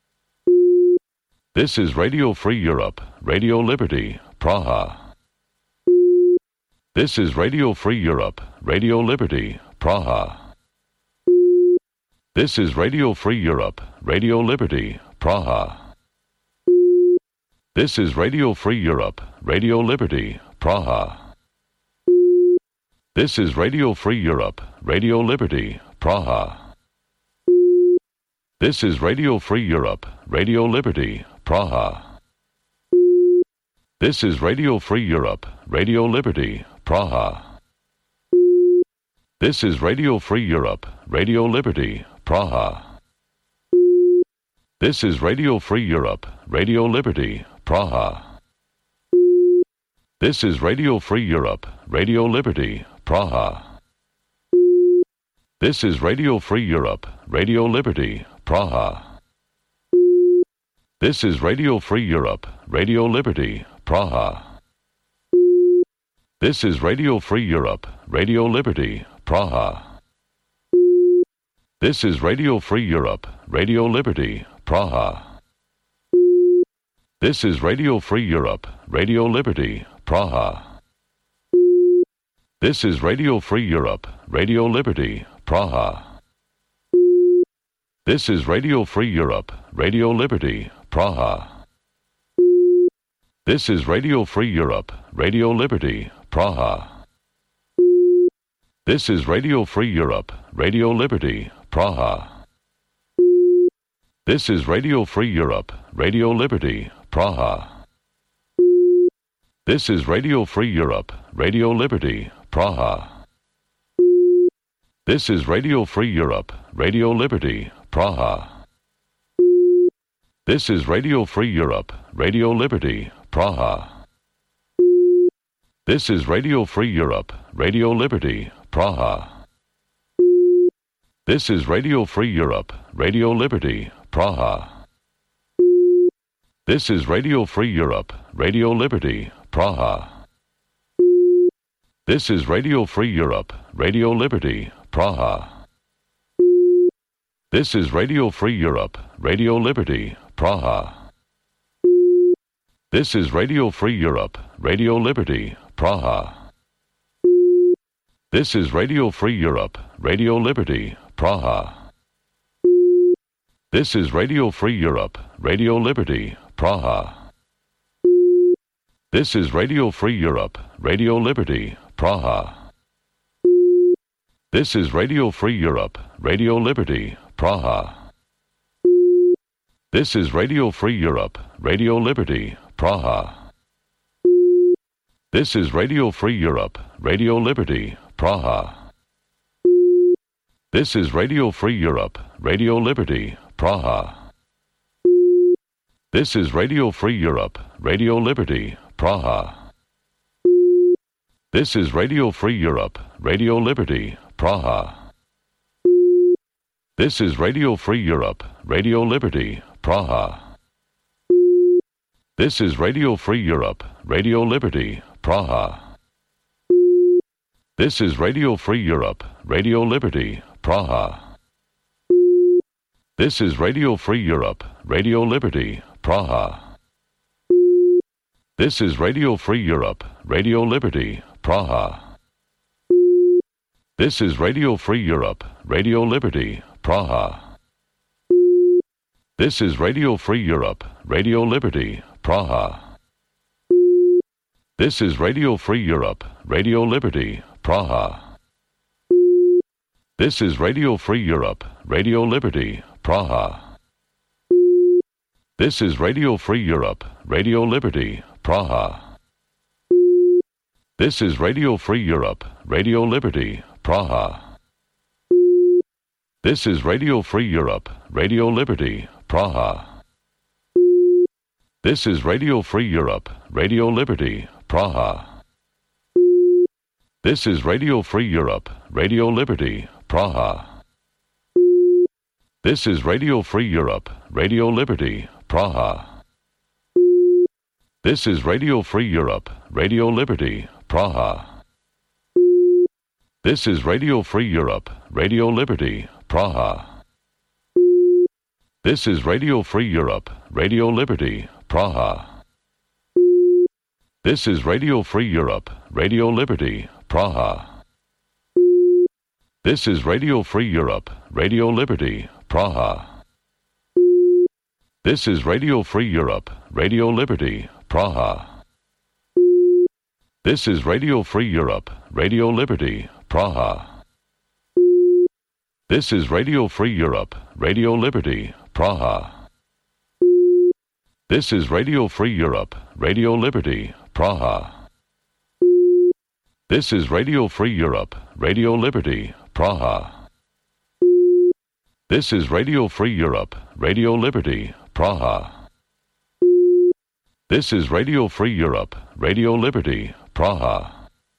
This is Radio Free Europe, Radio Liberty, Praha. This is Radio Free Europe, Radio Liberty, Praha. This is Radio Free Europe, Radio Liberty, Praha. This is Radio Free Europe, Radio Liberty, Praha. This is Radio Free Europe, Radio Liberty, Praha. This is Radio Free Europe, Radio Liberty, Praha. This is Radio Free Europe, Radio Liberty, Praha. This is Radio Free Europe, Radio Liberty, Praha. This is Radio Free Europe, Radio Liberty, Praha. This is Radio Free Europe, Radio Liberty, Praha. This is Radio Free Europe, Radio Liberty, Praha. This is Radio Free Europe, Radio Liberty, Praha. This is Radio Free Europe, Radio Liberty, Praha. This is Radio Free Europe, Radio Liberty, Praha. This is Radio Free Europe, Radio Liberty, Praha. This is Radio Free Europe, Radio Liberty, Praha. This is Radio Free Europe, Radio Liberty, Praha. This is Radio Free Europe, Radio Liberty, Praha. This is Radio Free Europe, Radio Liberty, Praha. This is Radio Free Europe, Radio Liberty, Praha. This is Radio Free Europe, Radio Liberty, Praha. This is Radio Free Europe, Radio Liberty, Praha. This is Radio Free Europe, Radio Liberty, Praha. This is Radio Free Europe, Radio Liberty, Praha. This is Radio Free Europe, Radio Liberty, Praha. This is Radio Free Europe, Radio Liberty, Praha. This is Radio Free Europe, Radio Liberty, Praha. This is Radio Free Europe, Radio Liberty, Praha. This is Radio Free Europe, Radio Liberty, Praha. This is Radio Free Europe, Radio Liberty, Praha. This is Radio Free Europe, Radio Liberty, Praha. This is Radio Free Europe, Radio Liberty, Praha. This is Radio Free Europe, Radio Liberty, Praha. This is Radio Free Europe, Radio Liberty, Praha. This is Radio Free Europe, Radio Liberty, Praha. This is Radio Free Europe, Radio Liberty, Praha. This is Radio Free Europe, Radio Liberty, Praha. This is Radio Free Europe, Radio Liberty, Praha. This is Radio Free Europe, Radio Liberty, Praha. This is Radio Free Europe, Radio Liberty, Praha. This is Radio Free Europe, Radio Liberty, Praha. This is Radio Free Europe, Radio Liberty, Praha. This is Radio Free Europe, Radio Liberty, Praha. This is Radio Free Europe, Radio Liberty, Praha. This is Radio Free Europe, Radio Liberty, Praha. This is Radio Free Europe, Radio Liberty, Praha. This is Radio Free Europe, Radio Liberty, Praha. This is Radio Free Europe, Radio Liberty, Praha. This is Radio Free Europe, Radio Liberty, Praha. This is Radio Free Europe, Radio Liberty, Praha. This is Radio Free Europe, Radio Liberty, Praha. This is Radio Free Europe, Radio Liberty, Praha. This is Radio Free Europe, Radio Liberty, Praha. This is Radio Free Europe, Radio Liberty, Praha. This is Radio Free Europe, Radio Liberty, Praha. This is Radio Free Europe, Radio Liberty, Praha. This is Radio Free Europe, Radio Liberty, Praha. This is Radio Free Europe, Radio Liberty, Praha. This is Radio Free Europe, Radio Liberty, Praha. This is Radio Free Europe, Radio Liberty, Praha. This is Radio Free Europe, Radio Liberty, Praha. This is Radio Free Europe, Radio Liberty, Praha. This is Radio Free Europe, Radio Liberty, Praha. This is Radio Free Europe, Radio Liberty, Praha. This is Radio Free Europe, Radio Liberty, Praha.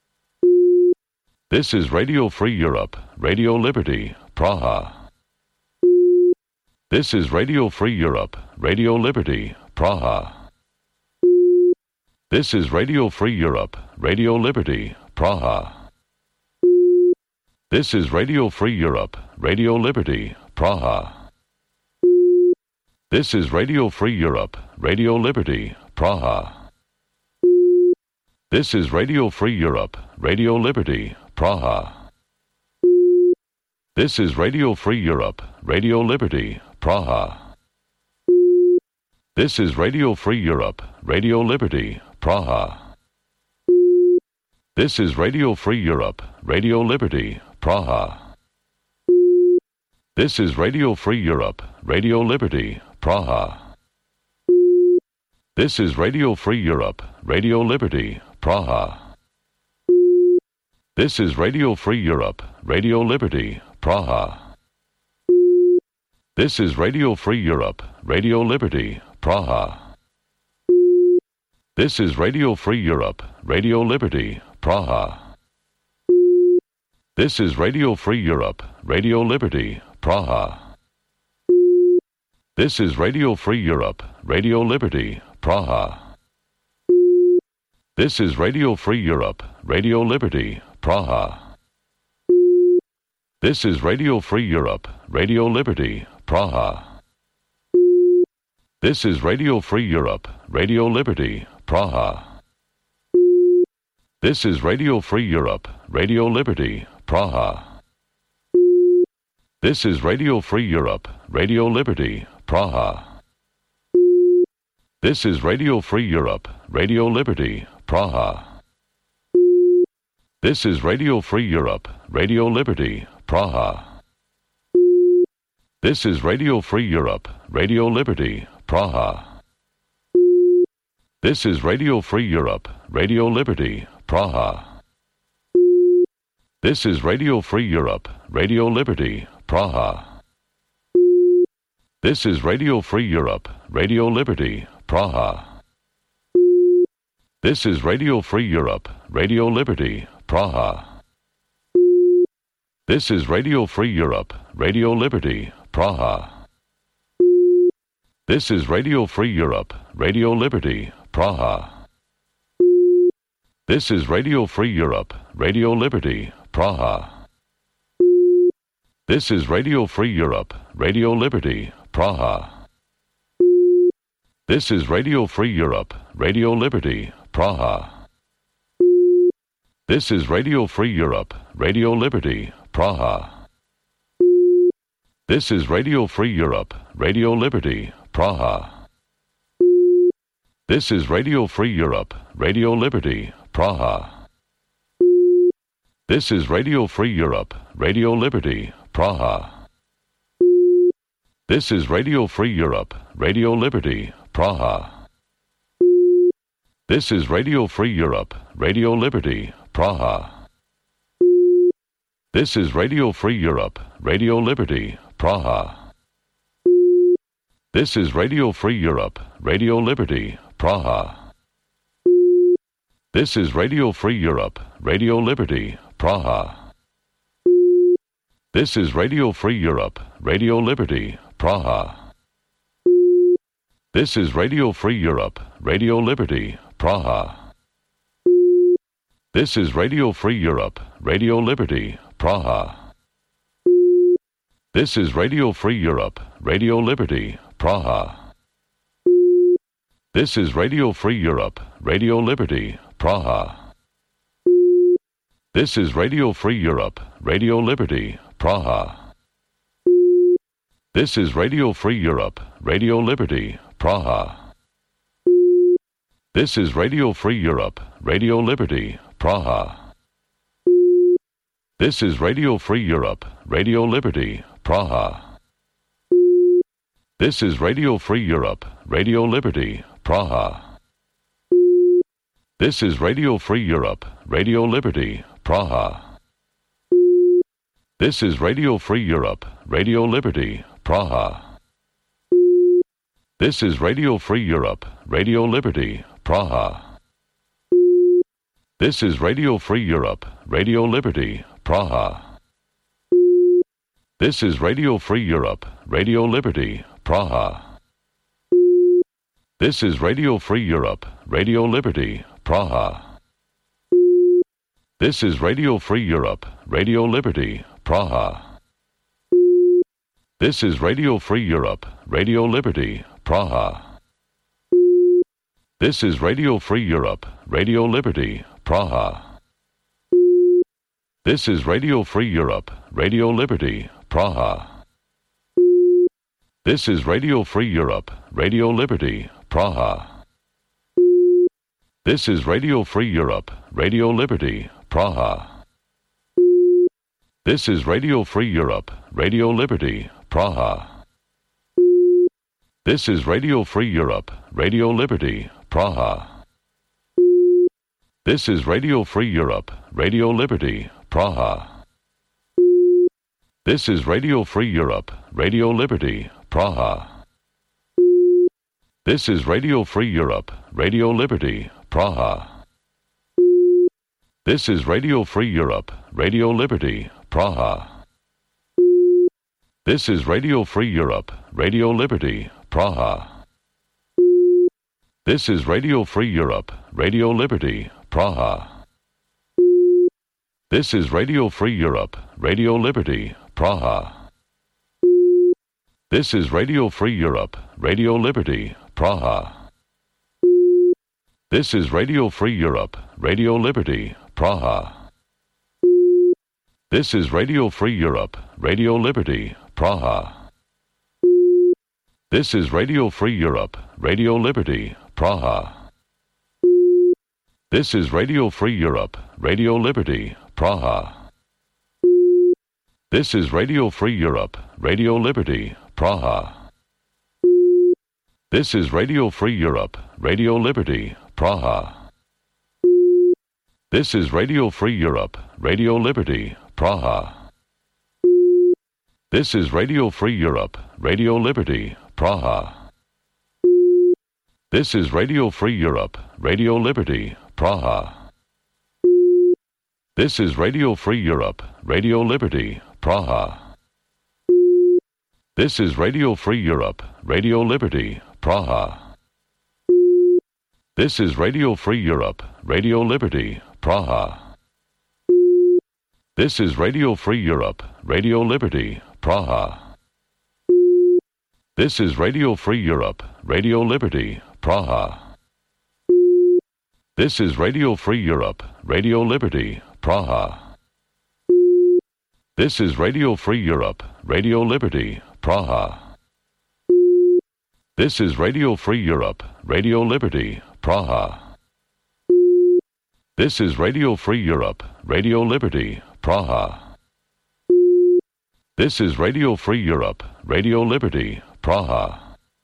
This is Radio Free Europe, Radio Liberty, Praha. This is Radio Free Europe, Radio Liberty, Praha. This is Radio Free Europe, Radio Liberty, Praha. This is Radio Free Europe, Radio Liberty, Praha. This is Radio Free Europe, Radio Liberty, Praha. This is Radio Free Europe, Radio Liberty, Praha. This is Radio Free Europe, Radio Liberty, Praha. This is Radio Free Europe, Radio Liberty, Praha. This is Radio Free Europe, Radio Liberty, Praha. This is Radio Free Europe, Radio Liberty, Praha. This is Radio Free Europe, Radio Liberty, Praha. This is Radio Free Europe, Radio Liberty, Praha. This is Radio Free Europe, Radio Liberty, Praha. This is Radio Free Europe, Radio Liberty, Praha. This is Radio Free Europe, Radio Liberty, Praha. This is Radio Free Europe, Radio Liberty, Praha. This is Radio Free Europe, Radio Liberty, Praha. This is Radio Free Europe, Radio Liberty, Praha. This is Radio Free Europe, Radio Liberty, Praha. This is Radio Free Europe, Radio Liberty, Praha. This is Radio Free Europe, Radio Liberty, Praha. This is Radio Free Europe, Radio Liberty, Praha. This is Radio Free Europe, Radio Liberty, Praha. This is Radio Free Europe, Radio Liberty, Praha. This is Radio Free Europe, Radio Liberty, Praha. This is Radio Free Europe, Radio Liberty, Praha. This is Radio Free Europe, Radio Liberty, Praha. This is Radio Free Europe, Radio Liberty, Praha. This is Radio Free Europe, Radio Liberty, Praha. This is Radio Free Europe, Radio Liberty, Praha. This is Radio Free Europe, Radio Liberty, Praha. This is Radio Free Europe, Radio Liberty, Praha. This is Radio Free Europe, Radio Liberty, Praha. This is Radio Free Europe, Radio Liberty, Praha. This is Radio Free Europe, Radio Liberty, Praha. This is Radio Free Europe, Radio Liberty, Praha. This is Radio Free Europe, Radio Liberty, Praha. This is Radio Free Europe, Radio Liberty, Praha. This is Radio Free Europe, Radio Liberty, Praha. This is Radio Free Europe, Radio Liberty, Praha. This is Radio Free Europe, Radio Liberty, Praha. This is Radio Free Europe, Radio Liberty, Praha. This is Radio Free Europe, Radio Liberty, Praha. This is Radio Free Europe, Radio Liberty, Praha. This is Radio Free Europe, Radio Liberty, Praha. This is Radio Free Europe, Radio Liberty, Praha. This is Radio Free Europe, Radio Liberty, Praha. This is Radio Free Europe, Radio Liberty, Praha. This is Radio Free Europe, Radio Liberty, Praha. This is Radio Free Europe, Radio Liberty, Praha. This is Radio Free Europe, Radio Liberty, Praha. This is Radio Free Europe, Radio Liberty, Praha. This is Radio Free Europe, Radio Liberty, Praha. This is Radio Free Europe, Radio Liberty, Praha. This is Radio Free Europe, Radio Liberty, Praha. This is Radio Free Europe, Radio Liberty, Praha. This is Radio Free Europe, Radio Liberty, Praha. This is Radio Free Europe, Radio Liberty, Praha. This is Radio Free Europe, Radio Liberty, Praha. This is Radio Free Europe, Radio Liberty, Praha. This is Radio Free Europe, Radio Liberty, Praha. This is Radio Free Europe, Radio Liberty, Praha. This is Radio Free Europe, Radio Liberty, Praha. This is Radio Free Europe, Radio Liberty, Praha. This is Radio Free Europe, Radio Liberty, Praha. This is Radio Free Europe, Radio Liberty, Praha. This is Radio Free Europe, Radio Liberty, Praha. This is Radio Free Europe, Radio Liberty, Praha. This is Radio Free Europe, Radio Liberty, Praha. This is Radio Free Europe, Radio Liberty, Praha. This is Radio Free Europe, Radio Liberty, Praha. This is Radio Free Europe, Radio Liberty, Praha. This is Radio Free Europe, Radio Liberty, Praha. This is Radio Free Europe, Radio Liberty, Praha. This is Radio Free Europe, Radio Liberty, Praha. This is Radio Free Europe, Radio Liberty, Praha. This is Radio Free Europe, Radio Liberty, Praha. This is Radio Free Europe, Radio Liberty, Praha. This is Radio Free Europe, Radio Liberty, Praha. This is Radio Free Europe, Radio Liberty, Praha. This is Radio Free Europe, Radio Liberty, Praha. This is Radio Free Europe, Radio Liberty, Praha. This is Radio Free Europe, Radio Liberty, Praha. This is Radio Free Europe, Radio Liberty, Praha. This is Radio Free Europe, Radio Liberty, Praha. This is Radio Free Europe, Radio Liberty, Praha. This is Radio Free Europe, Radio Liberty, Praha. This is Radio Free Europe, Radio Liberty, Praha. This is Radio Free Europe, Radio Liberty, Praha. This is Radio Free Europe, Radio Liberty, Praha. This is Radio Free Europe, Radio Liberty, Praha. This is Radio Free Europe, Radio Liberty, Praha. This is Radio Free Europe, Radio Liberty, Praha.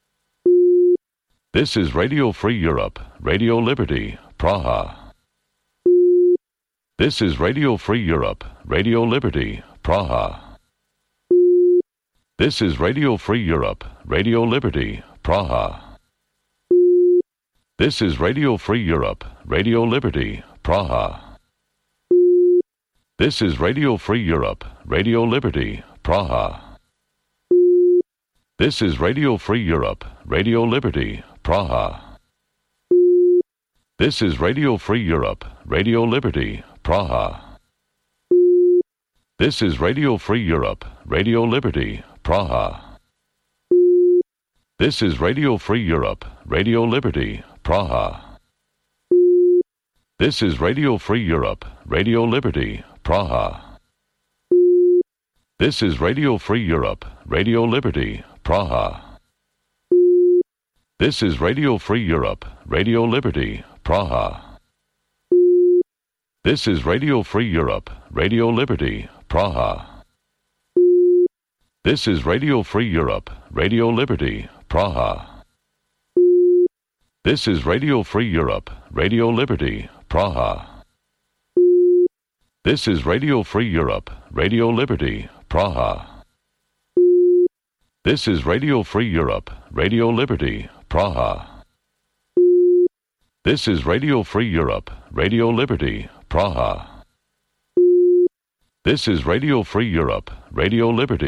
This is Radio Free Europe, Radio Liberty, Praha. This is Radio Free Europe, Radio Liberty, Praha. This is Radio Free Europe, Radio Liberty, Praha. This is Radio Free Europe, Radio Liberty, Praha. This is Radio Free Europe, Radio Liberty, Praha. This is Radio Free Europe, Radio Liberty, Praha. This is Radio Free Europe, Radio Liberty, Praha. This is Radio Free Europe, Radio Liberty, Praha. This is Radio Free Europe, Radio Liberty, Praha. This is Radio Free Europe, Radio Liberty, Praha. This is Radio Free Europe, Radio Liberty, Praha. This is Radio Free Europe, Radio Liberty, Praha. This is Radio Free Europe, Radio Liberty, Praha. This is Radio Free Europe, Radio Liberty, Praha. This is Radio Free Europe, Radio Liberty, Praha. This is Radio Free Europe, Radio Liberty, Praha. This is Radio Free Europe, Radio Liberty, Praha. This is Radio Free Europe, Radio Liberty, Praha. This is Radio Free Europe, Radio Liberty.